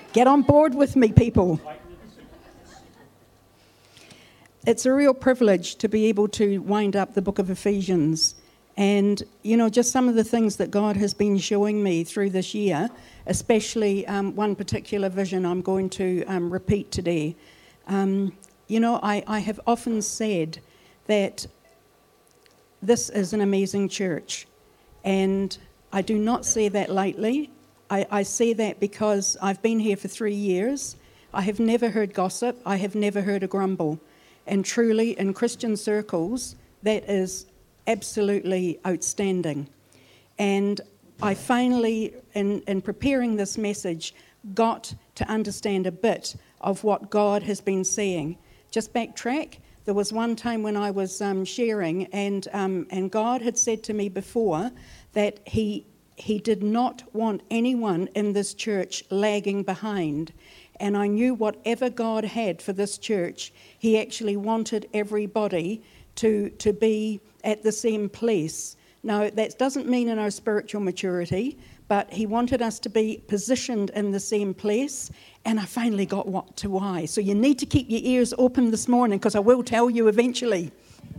Get on board with me, people. It's a real privilege to be able to wind up the book of Ephesians. And, just some of the things that God has been showing me through this year, especially one particular vision I'm going to repeat today. I have often said that this is an amazing church. And I do not say that lightly. I say that because I've been here for 3 years. I have never heard gossip. I have never heard a grumble. And truly, in Christian circles, that is absolutely outstanding. And I finally, in preparing this message, got to understand a bit of what God has been saying. Just backtrack. There was one time when I was sharing, and God had said to me before that He did not want anyone in this church lagging behind. And I knew whatever God had for this church, He actually wanted everybody to be at the same place. Now, that doesn't mean in our spiritual maturity, but He wanted us to be positioned in the same place, and I finally got what to why. So you need to keep your ears open this morning, because I will tell you eventually.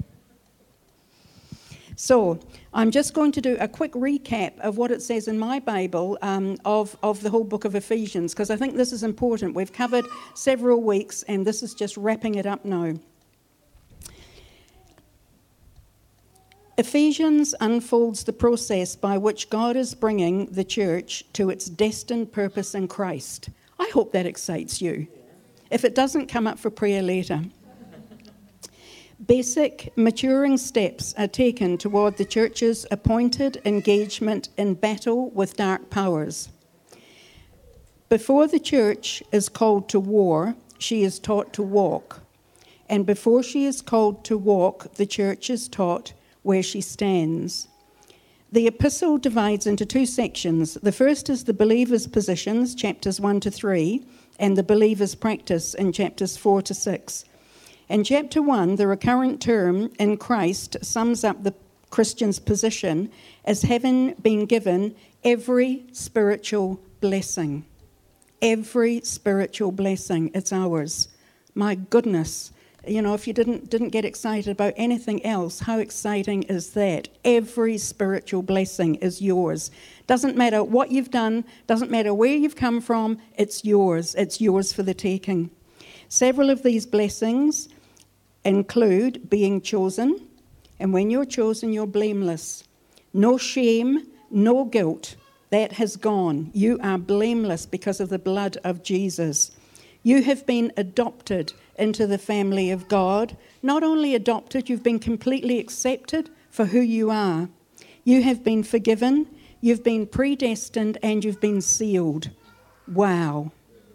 So I'm just going to do a quick recap of what it says in my Bible of the whole book of Ephesians, because I think this is important. We've covered several weeks, and this is just wrapping it up now. Ephesians unfolds the process by which God is bringing the church to its destined purpose in Christ. I hope that excites you. If it doesn't, come up for prayer later. Basic maturing steps are taken toward the church's appointed engagement in battle with dark powers. Before the church is called to war, she is taught to walk. And before she is called to walk, the church is taught where she stands. The epistle divides into 2 sections. The first is the believer's positions, chapters 1 to 3, and the believer's practice in chapters 4 to 6. In chapter 1, the recurrent term in Christ sums up the Christian's position as having been given every spiritual blessing. Every spiritual blessing, it's ours. My goodness. If you didn't get excited about anything else, how exciting is that? Every spiritual blessing is yours. Doesn't matter what you've done, doesn't matter where you've come from, it's yours. It's yours for the taking. Several of these blessings include being chosen, and when you're chosen, you're blameless. No shame, no guilt. That has gone. You are blameless because of the blood of Jesus. You have been adopted into the family of God. Not only adopted, you've been completely accepted for who you are. You have been forgiven, you've been predestined, and you've been sealed. Wow.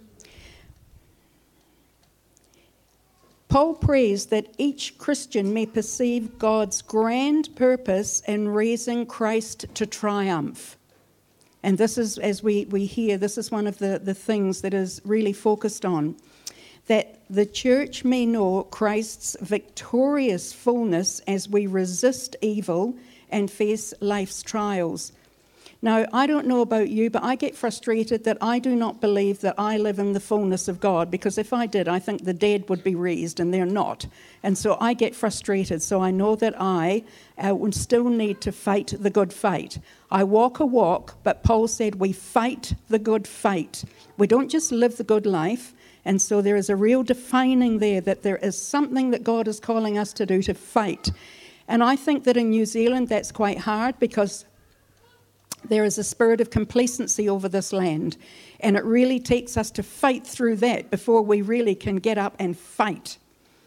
Paul prays that each Christian may perceive God's grand purpose in raising Christ to triumph. And this is, as we hear, this is one of the things that is really focused on. That the church may know Christ's victorious fullness as we resist evil and face life's trials. Now, I don't know about you, but I get frustrated that I do not believe that I live in the fullness of God, because if I did, I think the dead would be raised, and they're not. And so I get frustrated. So I know that I would still need to fight the good fight. I walk a walk, but Paul said we fight the good fight. We don't just live the good life. And so there is a real defining there that there is something that God is calling us to do, to fight. And I think that in New Zealand that's quite hard, because there is a spirit of complacency over this land, and it really takes us to fight through that before we really can get up and fight.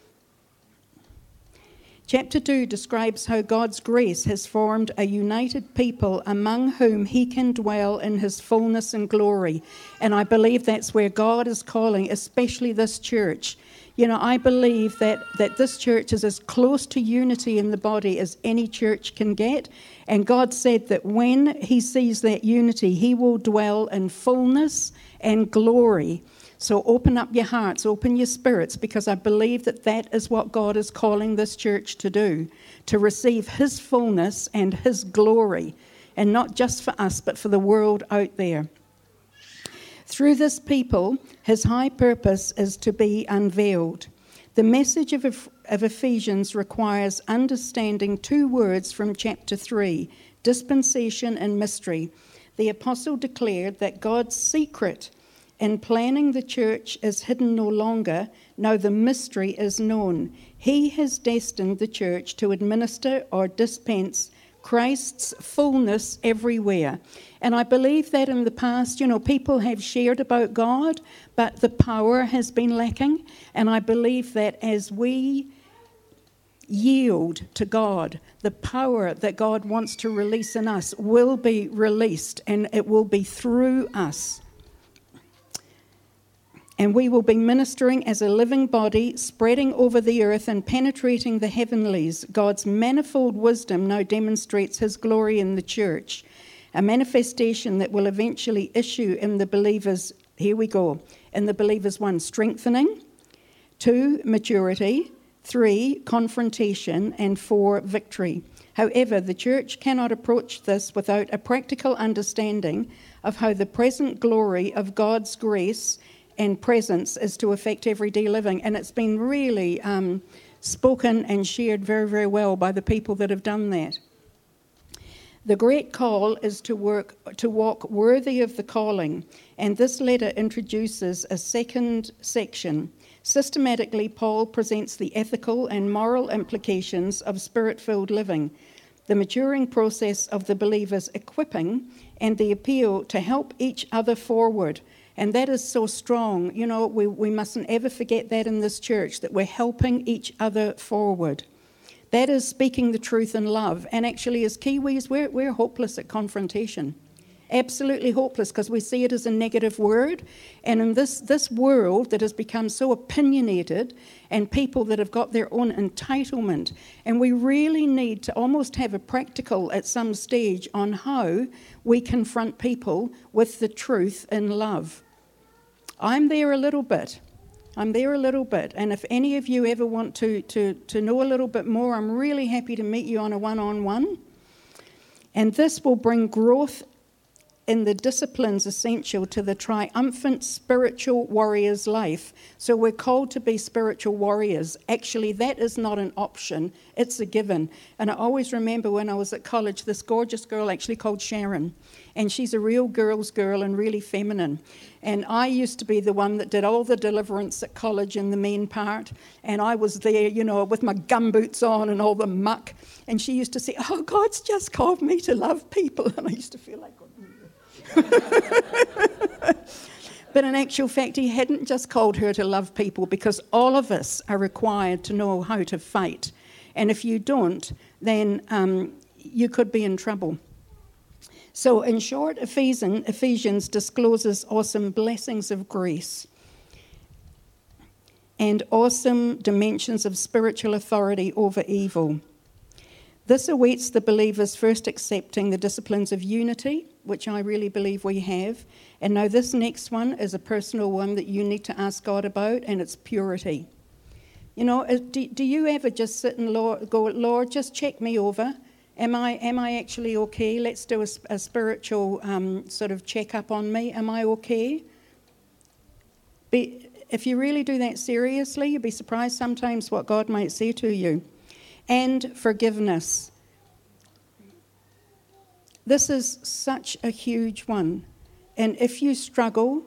Chapter 2 describes how God's grace has formed a united people among whom He can dwell in His fullness and glory. And I believe that's where God is calling, especially this church. I believe that this church is as close to unity in the body as any church can get. And God said that when He sees that unity, He will dwell in fullness and glory. So open up your hearts, open your spirits, because I believe that is what God is calling this church to do, to receive His fullness and His glory, and not just for us, but for the world out there. Through this people, his high purpose is to be unveiled. The message of Ephesians requires understanding two words from chapter 3, dispensation and mystery. The apostle declared that God's secret in planning the church is hidden no longer. No, the mystery is known. He has destined the church to administer or dispense Christ's fullness everywhere. And I believe that in the past, people have shared about God, but the power has been lacking. And I believe that as we yield to God, the power that God wants to release in us will be released, and it will be through us. And we will be ministering as a living body, spreading over the earth and penetrating the heavenlies. God's manifold wisdom now demonstrates his glory in the church, a manifestation that will eventually issue in the believers, here we go, in the believers, 1, strengthening, 2, maturity, 3, confrontation, and 4, victory. However, the church cannot approach this without a practical understanding of how the present glory of God's grace and presence is to affect everyday living. And it's been really spoken and shared very, very well by the people that have done that. The great call is to walk worthy of the calling, and this letter introduces a second section. Systematically, Paul presents the ethical and moral implications of spirit-filled living, the maturing process of the believer's equipping, and the appeal to help each other forward. And that is so strong. We mustn't ever forget that in this church, that we're helping each other forward. That is speaking the truth in love. And actually, as Kiwis, we're hopeless at confrontation. Absolutely hopeless, because we see it as a negative word. And in this world that has become so opinionated, and people that have got their own entitlement, and we really need to almost have a practical at some stage on how we confront people with the truth in love. I'm there a little bit. And if any of you ever want to know a little bit more, I'm really happy to meet you on a one-on-one. And this will bring growth in the disciplines essential to the triumphant spiritual warrior's life. So we're called to be spiritual warriors. Actually, that is not an option. It's a given. And I always remember when I was at college, this gorgeous girl actually called Sharon. And she's a real girl's girl and really feminine. And I used to be the one that did all the deliverance at college in the main part. And I was there, with my gumboots on and all the muck. And she used to say, "Oh, God's just called me to love people." And I used to feel like, but in actual fact, he hadn't just called her to love people, because all of us are required to know how to fight. And if you don't, then you could be in trouble. So in short, Ephesians discloses awesome blessings of grace and awesome dimensions of spiritual authority over evil. This awaits the believers first accepting the disciplines of unity, which I really believe we have. And now this next one is a personal one that you need to ask God about, and it's purity. Do you ever just sit and go, "Lord, just check me over. Am I actually okay? Let's do a spiritual sort of check-up on me. Am I okay?" If you really do that seriously, you'll be surprised sometimes what God might say to you. And forgiveness. This is such a huge one. And if you struggle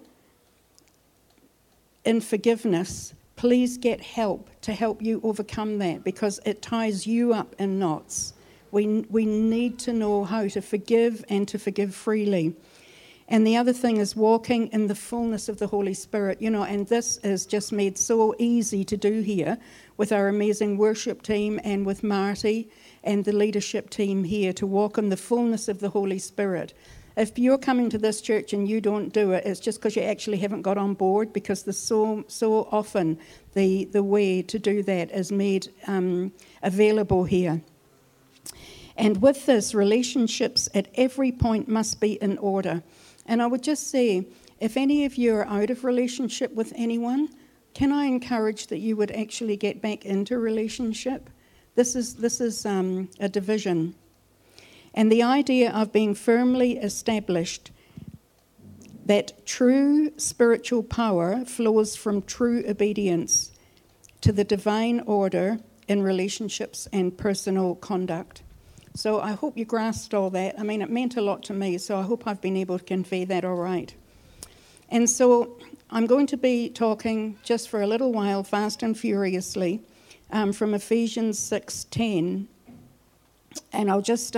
in forgiveness, please get help to help you overcome that, because it ties you up in knots. We need to know how to forgive and to forgive freely. And the other thing is walking in the fullness of the Holy Spirit, and this is just made so easy to do here with our amazing worship team and with Marty and the leadership team here, to walk in the fullness of the Holy Spirit. If you're coming to this church and you don't do it, it's just because you actually haven't got on board, because there's so often the way to do that is made available here. And with this, relationships at every point must be in order. And I would just say, if any of you are out of relationship with anyone, can I encourage that you would actually get back into relationship? This is a division. And the idea of being firmly established that true spiritual power flows from true obedience to the divine order in relationships and personal conduct. So I hope you grasped all that. I mean, it meant a lot to me, so I hope I've been able to convey that all right. And so I'm going to be talking just for a little while, fast and furiously, from Ephesians 6:10. And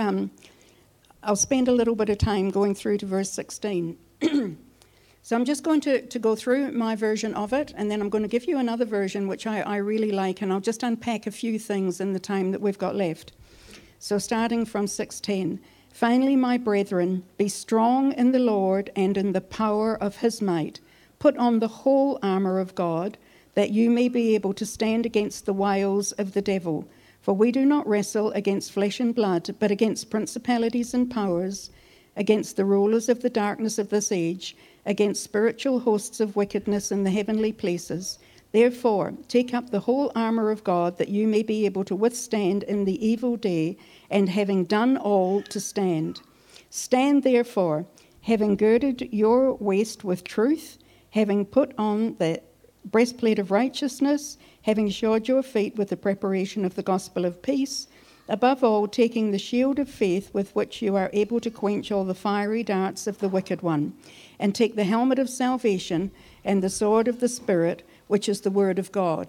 I'll spend a little bit of time going through to verse 16. So I'm just going to go through my version of it, and then I'm going to give you another version which I really like, and I'll just unpack a few things in the time that we've got left. So starting from 6:10. Finally, my brethren, be strong in the Lord and in the power of his might. Put on the whole armour of God, that you may be able to stand against the wiles of the devil. For we do not wrestle against flesh and blood, but against principalities and powers, against the rulers of the darkness of this age, against spiritual hosts of wickedness in the heavenly places. Therefore, take up the whole armour of God, that you may be able to withstand in the evil day, and having done all, to stand. Stand therefore, having girded your waist with truth, having put on the breastplate of righteousness, having shod your feet with the preparation of the gospel of peace, above all, taking the shield of faith with which you are able to quench all the fiery darts of the wicked one, and take the helmet of salvation and the sword of the Spirit, which is the word of God.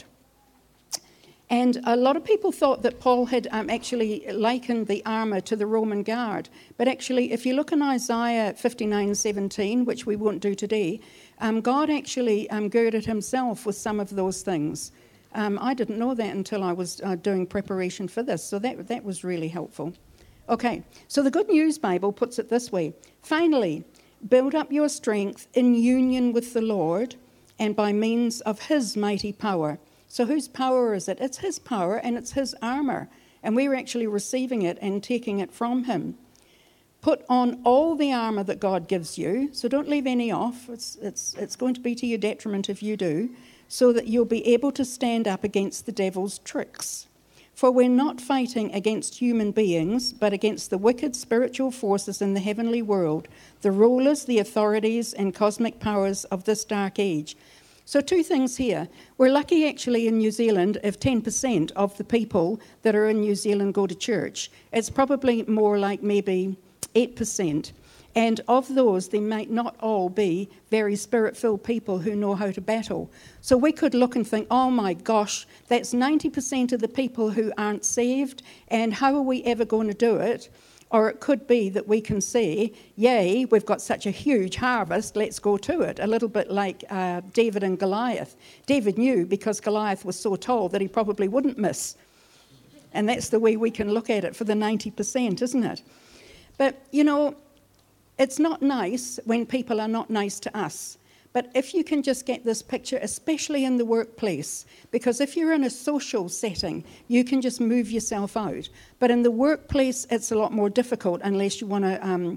And a lot of people thought that Paul had actually likened the armour to the Roman guard. But actually, if you look in Isaiah 59:17, which we won't do today, God actually girded himself with some of those things. I didn't know that until I was doing preparation for this, so that was really helpful. Okay, so the Good News Bible puts it this way. Finally, build up your strength in union with the Lord and by means of his mighty power. So whose power is it? It's his power and it's his armour. And we're actually receiving it and taking it from him. Put on all the armour that God gives you. So don't leave any off. It's going to be to your detriment if you do. So that you'll be able to stand up against the devil's tricks. For we're not fighting against human beings, but against the wicked spiritual forces in the heavenly world, the rulers, the authorities, and cosmic powers of this dark age. So two things here. We're lucky actually in New Zealand if 10% of the people that are in New Zealand go to church. It's probably more like maybe 8%. And of those, they might not all be very spirit-filled people who know how to battle. So we could look and think, oh my gosh, that's 90% of the people who aren't saved, and how are we ever going to do it? Or it could be that we can say, yay, we've got such a huge harvest, let's go to it. A little bit like David and Goliath. David knew because Goliath was so tall that he probably wouldn't miss. And that's the way we can look at it for the 90%, isn't it? But, you know, it's not nice when people are not nice to us. But if you can just get this picture, especially in the workplace, because if you're in a social setting, you can just move yourself out. But in the workplace, it's a lot more difficult unless you want to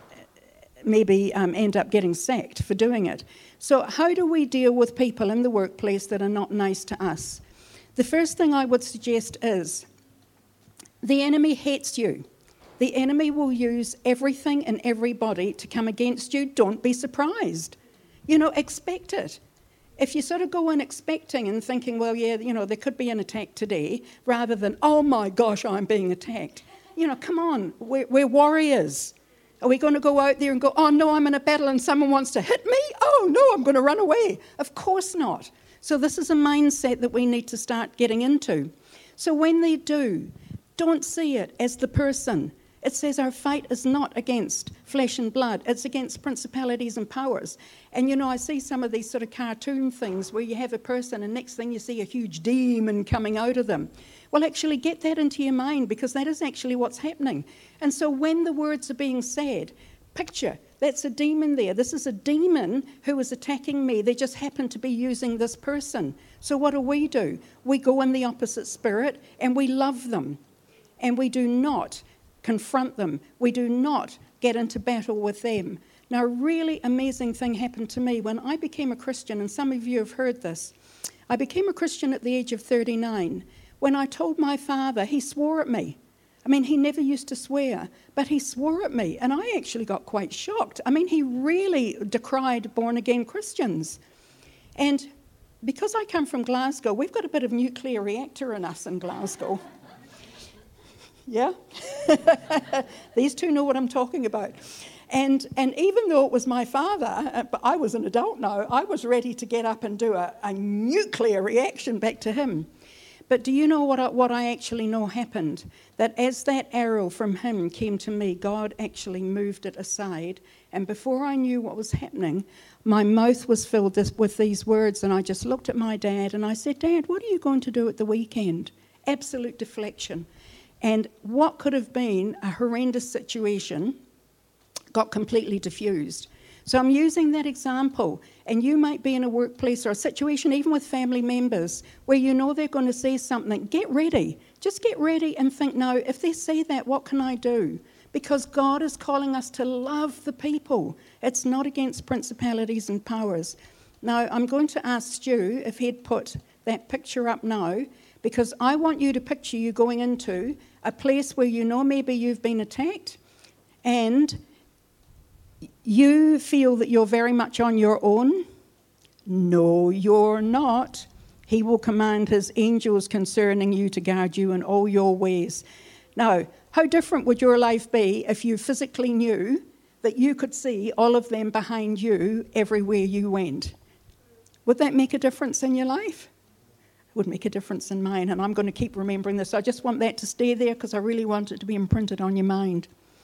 maybe end up getting sacked for doing it. So how do we deal with people in the workplace that are not nice to us? The first thing I would suggest is the enemy hates you. The enemy will use everything and everybody to come against you. Don't be surprised. You know, expect it. If you sort of go in expecting and thinking, well, yeah, you know, there could be an attack today, rather than, oh my gosh, I'm being attacked. You know, come on, we're warriors. Are we going to go out there and go, oh no, I'm in a battle and someone wants to hit me? Oh no, I'm going to run away. Of course not. So this is a mindset that we need to start getting into. So when they do, don't see it as the person. It says our fight is not against flesh and blood. It's against principalities and powers. And, you know, I see some of these sort of cartoon things where you have a person and next thing you see a huge demon coming out of them. Well, actually get that into your mind because that is actually what's happening. And so when the words are being said, picture, that's a demon there. This is a demon who is attacking me. They just happen to be using this person. So what do? We go in the opposite spirit and we love them. And we do not confront them. We do not get into battle with them. Now, a really amazing thing happened to me when I became a Christian, and some of you have heard this. I became a Christian at the age of 39. When I told my father, he swore at me. I mean, he never used to swear, but he swore at me, and I actually got quite shocked. I mean, he really decried born-again Christians. And because I come from Glasgow, we've got a bit of nuclear reactor in us in Glasgow. Yeah? These two know what I'm talking about. And even though it was my father, but I was an adult now, I was ready to get up and do a nuclear reaction back to him. But do you know what I actually know happened? That as that arrow from him came to me, God actually moved it aside. And before I knew what was happening, my mouth was filled with these words. And I just looked at my dad and I said, Dad, what are you going to do at the weekend? Absolute deflection. And what could have been a horrendous situation got completely diffused. So I'm using that example, and you might be in a workplace or a situation, even with family members, where you know they're going to say something. Get ready. Just get ready and think, now, if they say that, what can I do? Because God is calling us to love the people. It's not against principalities and powers. Now, I'm going to ask Stu if he'd put that picture up now, because I want you to picture you going into a place where you know maybe you've been attacked, and you feel that you're very much on your own. No, you're not. He will command his angels concerning you to guard you in all your ways. Now, how different would your life be if you physically knew that you could see all of them behind you everywhere you went? Would that make a difference in your life? It would make a difference in mine, and I'm going to keep remembering this. I just want that to stay there because I really want it to be imprinted on your mind.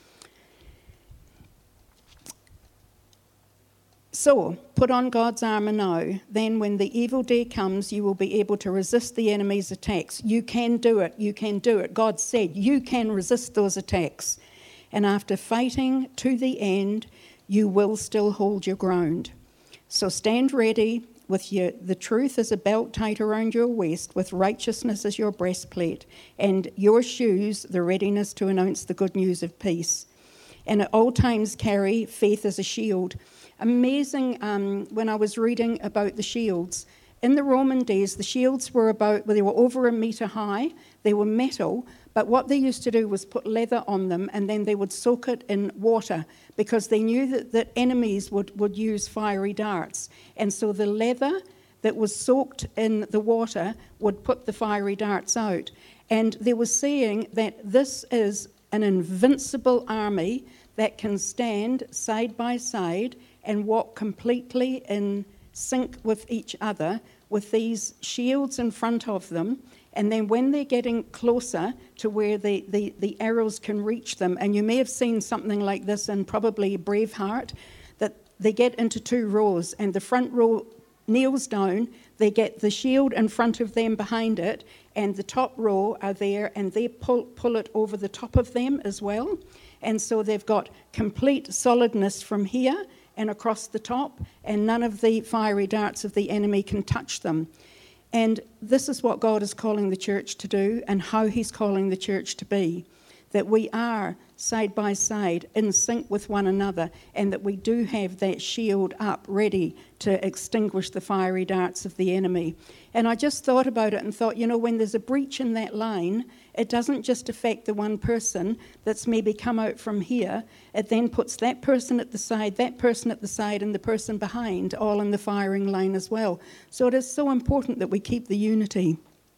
So, put on God's armour now. Then when the evil day comes, you will be able to resist the enemy's attacks. You can do it. You can do it. God said you can resist those attacks. And after fighting to the end, you will still hold your ground. So stand ready with the truth as a belt tight around your waist, with righteousness as your breastplate, and your shoes, the readiness to announce the good news of peace. And at all times carry faith as a shield. Amazing, when I was reading about the shields, in the Roman days, the shields were they were over 1 metre high, they were metal, but what they used to do was put leather on them, and then they would soak it in water, because they knew that enemies would use fiery darts. And so the leather that was soaked in the water would put the fiery darts out. And they were saying that this is an invincible army that can stand side by side and walk completely in sync with each other, with these shields in front of them. And then when they're getting closer to where the arrows can reach them, and you may have seen something like this in probably Braveheart, that they get into 2 rows, and the front row kneels down, they get the shield in front of them behind it, and the top row are there, and they pull it over the top of them as well. And so they've got complete solidness from here and across the top, and none of the fiery darts of the enemy can touch them. And this is what God is calling the church to do, and how he's calling the church to be. That we are side by side, in sync with one another, and that we do have that shield up, ready to extinguish the fiery darts of the enemy. And I just thought about it and thought, when there's a breach in that line, it doesn't just affect the one person that's maybe come out from here. It then puts that person at the side, and the person behind, all in the firing line as well. So it is so important that we keep the unity.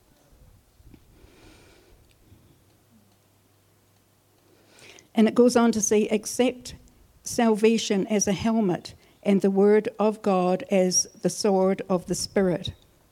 And it goes on to say, accept salvation as a helmet and the word of God as the sword of the Spirit.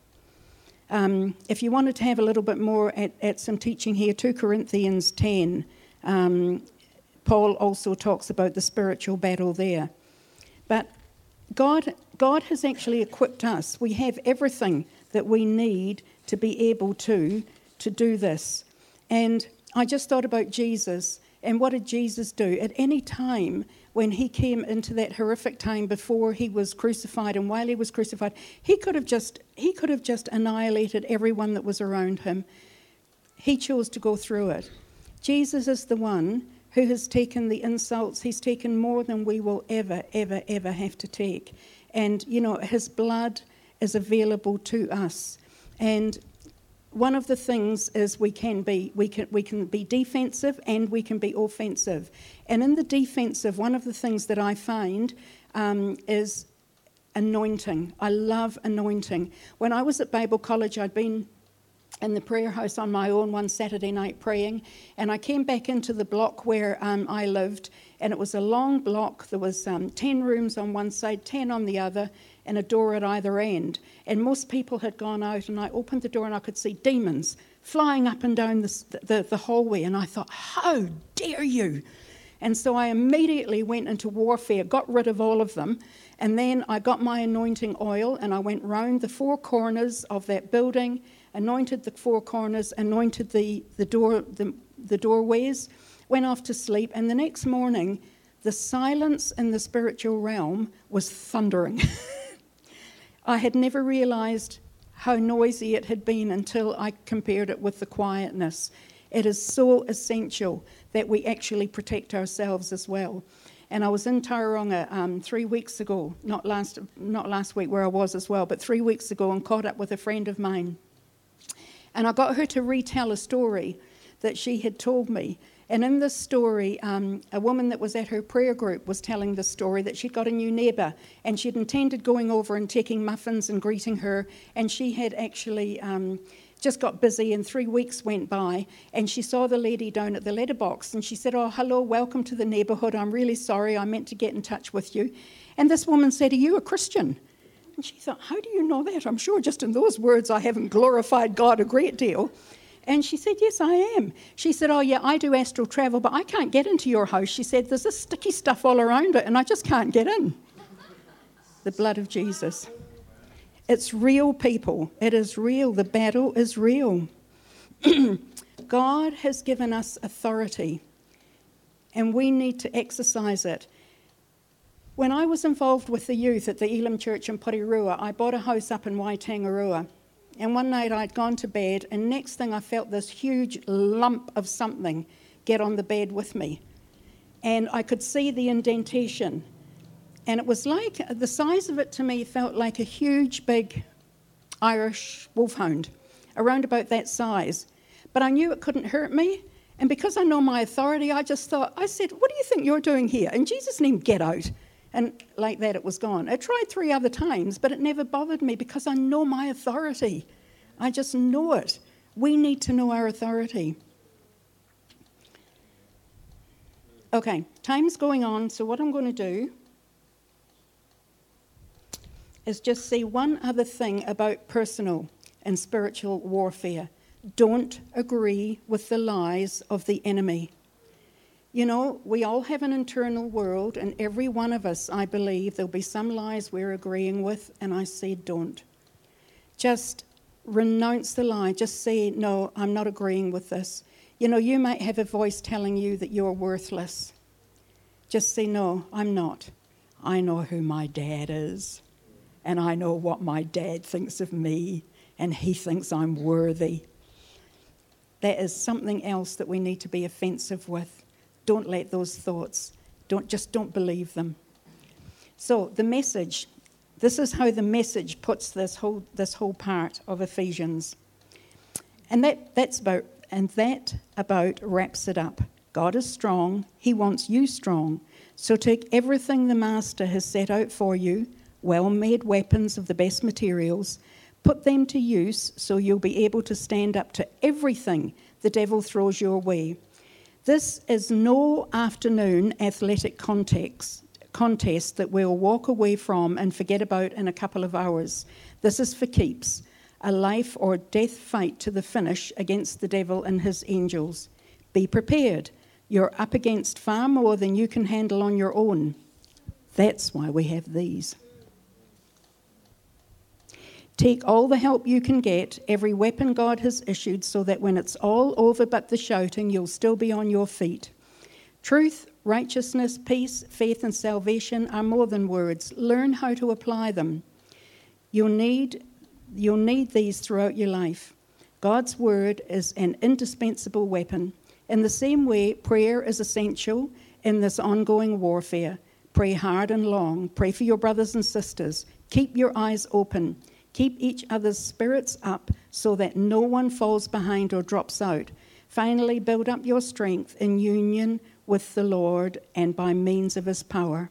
If you wanted to have a little bit more at some teaching here, 2 Corinthians 10, Paul also talks about the spiritual battle there. But God has actually equipped us. We have everything that we need to be able to do this. And I just thought about Jesus. And what did Jesus do? At any time when he came into that horrific time before he was crucified and while he was crucified, he could have just annihilated everyone that was around him. He chose to go through it. Jesus is the one who has taken the insults. He's taken more than we will ever, ever, ever have to take. And, his blood is available to us. And one of the things is we can be defensive and we can be offensive. And in the defensive, one of the things that I find is anointing. I love anointing. When I was at Bible College, I'd been in the prayer house on my own one Saturday night praying, and I came back into the block where I lived, and it was a long block. There was 10 rooms on one side, 10 on the other, and a door at either end. And most people had gone out, and I opened the door and I could see demons flying up and down the hallway, and I thought, how dare you? And so I immediately went into warfare, got rid of all of them, and then I got my anointing oil, and I went round the four corners of that building, anointed the four corners, anointed the doorways, went off to sleep, and the next morning, the silence in the spiritual realm was thundering. I had never realized how noisy it had been until I compared it with the quietness. It is so essential that we actually protect ourselves as well. And I was in Tauranga 3 weeks ago, not last week where I was as well, but 3 weeks ago, and caught up with a friend of mine. And I got her to retell a story that she had told me. And in this story, a woman that was at her prayer group was telling the story that she'd got a new neighbour, and she'd intended going over and taking muffins and greeting her, and she had actually just got busy, and 3 weeks went by, and she saw the lady down at the letterbox, and she said, "Oh, hello, welcome to the neighbourhood. I'm really sorry, I meant to get in touch with you." And this woman said, "Are you a Christian?" And she thought, how do you know that? I'm sure just in those words I haven't glorified God a great deal. And she said, "Yes, I am." She said, "Oh, yeah, I do astral travel, but I can't get into your house." She said, "There's this sticky stuff all around it, and I just can't get in." The blood of Jesus. It's real, people. It is real. The battle is real. God has given us authority, and we need to exercise it. When I was involved with the youth at the Elim Church in Porirua, I bought a house up in Waitangarua. And one night I'd gone to bed, and next thing I felt this huge lump of something get on the bed with me. And I could see the indentation. And it was like, the size of it to me felt like a huge, big Irish wolfhound, around about that size. But I knew it couldn't hurt me. And because I know my authority, I said, "What do you think you're doing here? In Jesus' name, get out." And like that, it was gone. I tried 3 other times, but it never bothered me because I know my authority. I just know it. We need to know our authority. Okay, time's going on, so what I'm going to do is just say one other thing about personal and spiritual warfare. Don't agree with the lies of the enemy. You know, we all have an internal world, and every one of us, I believe, there'll be some lies we're agreeing with, and I say don't. Just renounce the lie. Just say, "No, I'm not agreeing with this." You know, you might have a voice telling you that you're worthless. Just say, "No, I'm not. I know who my dad is, and I know what my dad thinks of me, and he thinks I'm worthy." That is something else that we need to be offensive with. Don't let those thoughts, don't believe them. So the message, this is how the message puts this whole part of Ephesians. And that about wraps it up. God is strong. He wants you strong. So take everything the Master has set out for you, well-made weapons of the best materials, put them to use so you'll be able to stand up to everything the devil throws your way. This is no afternoon athletic contest that we'll walk away from and forget about in a couple of hours. This is for keeps, a life or death fight to the finish against the devil and his angels. Be prepared. You're up against far more than you can handle on your own. That's why we have these. Take all the help you can get, every weapon God has issued, so that when it's all over but the shouting, you'll still be on your feet. Truth, righteousness, peace, faith, and salvation are more than words. Learn how to apply them. You'll need these throughout your life. God's word is an indispensable weapon. In the same way, prayer is essential in this ongoing warfare. Pray hard and long. Pray for your brothers and sisters. Keep your eyes open. Keep each other's spirits up so that no one falls behind or drops out. Finally, build up your strength in union with the Lord and by means of his power.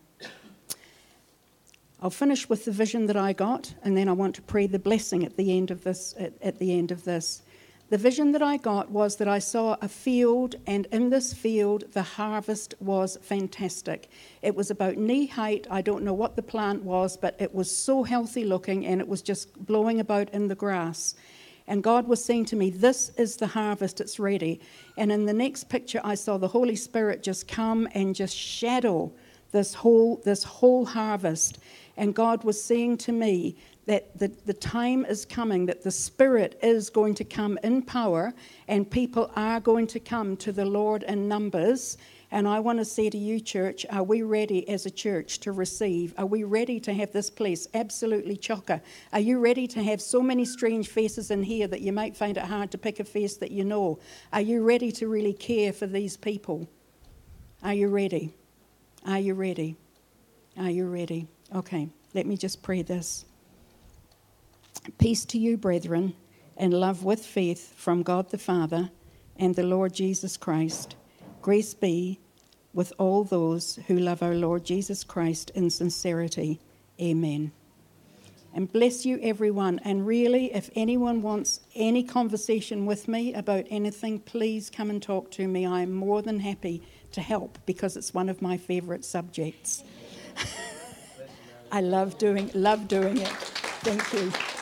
I'll finish with the vision that I got, and then I want to pray the blessing at the end of this. The vision that I got was that I saw a field, and in this field, the harvest was fantastic. It was about knee height. I don't know what the plant was, but it was so healthy looking, and it was just blowing about in the grass. And God was saying to me, this is the harvest, it's ready. And in the next picture, I saw the Holy Spirit just come and just shadow this whole harvest. And God was saying to me that the time is coming, that the Spirit is going to come in power, and people are going to come to the Lord in numbers. And I want to say to you, church, are we ready as a church to receive? Are we ready to have this place absolutely chocker? Are you ready to have so many strange faces in here that you might find it hard to pick a face that you know? Are you ready to really care for these people? Are you ready? Are you ready? Are you ready? Okay, let me just pray this. Peace to you, brethren, and love with faith from God the Father and the Lord Jesus Christ. Grace be with all those who love our Lord Jesus Christ in sincerity. Amen. And bless you, everyone. And really, if anyone wants any conversation with me about anything, please come and talk to me. I am more than happy to help because it's one of my favorite subjects. I love doing it. Thank you.